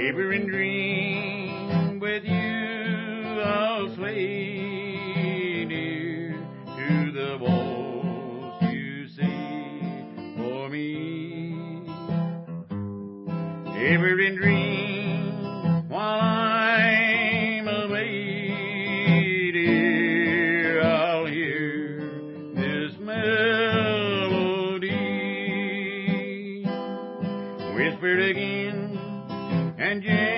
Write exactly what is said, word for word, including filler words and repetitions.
Ever in dream with you I'll sway near to the walls you see for me. Ever in dream while I'm away, dear, I'll hear this melody whispered again and